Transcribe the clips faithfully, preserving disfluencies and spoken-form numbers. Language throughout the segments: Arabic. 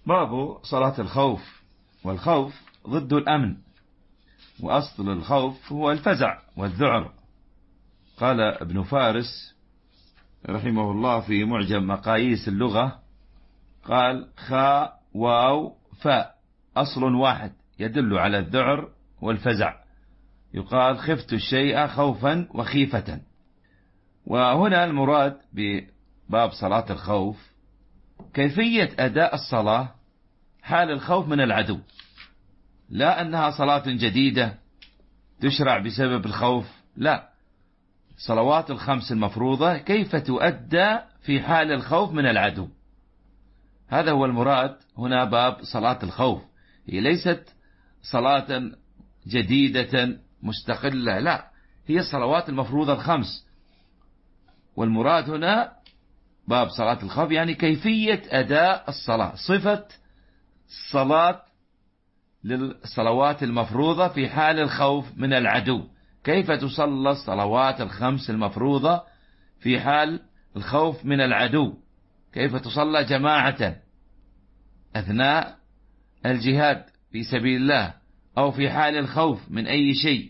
باب صلاة الخوف. والخوف ضد الأمن، وأصل الخوف هو الفزع والذعر. قال ابن فارس رحمه الله في معجم مقاييس اللغة، قال: خاء واو فاء أصل واحد يدل على الذعر والفزع، يقال خفت الشيء خوفا وخيفة. وهنا المراد بباب صلاة الخوف كيفية أداء الصلاة حال الخوف من العدو، لا أنها صلاة جديدة تشرع بسبب الخوف، لا، صلوات الخمس المفروضة كيف تؤدى في حال الخوف من العدو. هذا هو المراد هنا باب صلاة الخوف. هي ليست صلاة جديدة مستقلة، لا، هي الصلوات المفروضة الخمس. والمراد هنا باب صلاة الخوف يعني كيفية أداء الصلاة، صفة الصلاة للصلوات المفروضة في حال الخوف من العدو، كيف تصلى الصلوات الخمس المفروضة في حال الخوف من العدو، كيف تصلى جماعة أثناء الجهاد في سبيل الله أو في حال الخوف من أي شيء.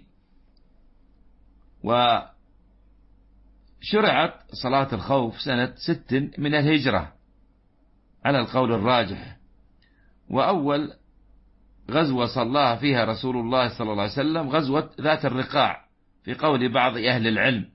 وشرعت صلاة الخوف سنة ست من الهجرة على القول الراجح، وأول غزوة صلاها فيها رسول الله صلى الله عليه وسلم غزوة ذات الرقاع في قول بعض أهل العلم،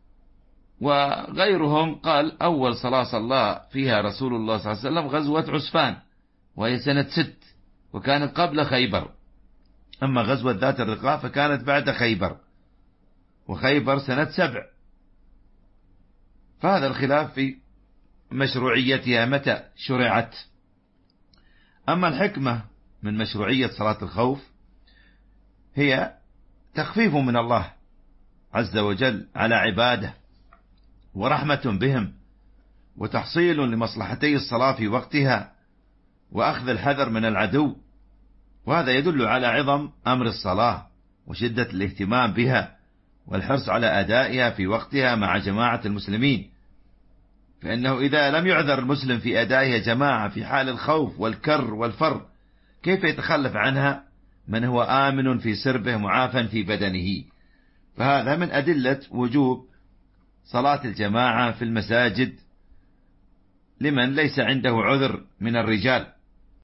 وغيرهم قال أول صلاة صلاها فيها رسول الله صلى الله عليه وسلم غزوة عسفان وهي سنة ست وكانت قبل خيبر، أما غزوة ذات الرقاع فكانت بعد خيبر، وخيبر سنة سبع. فهذا الخلاف في مشروعيتها متى شرعت. أما الحكمة من مشروعية صلاة الخوف هي تخفيف من الله عز وجل على عباده، ورحمة بهم، وتحصيل لمصلحتي الصلاة في وقتها، وأخذ الحذر من العدو. وهذا يدل على عظم أمر الصلاة وشدة الاهتمام بها والحرص على أدائها في وقتها مع جماعة المسلمين، فإنه إذا لم يعذر المسلم في أدائها جماعة في حال الخوف والكر والفر، كيف يتخلف عنها من هو آمن في سربه معافى في بدنه؟ فهذا من أدلة وجوب صلاة الجماعة في المساجد لمن ليس عنده عذر من الرجال.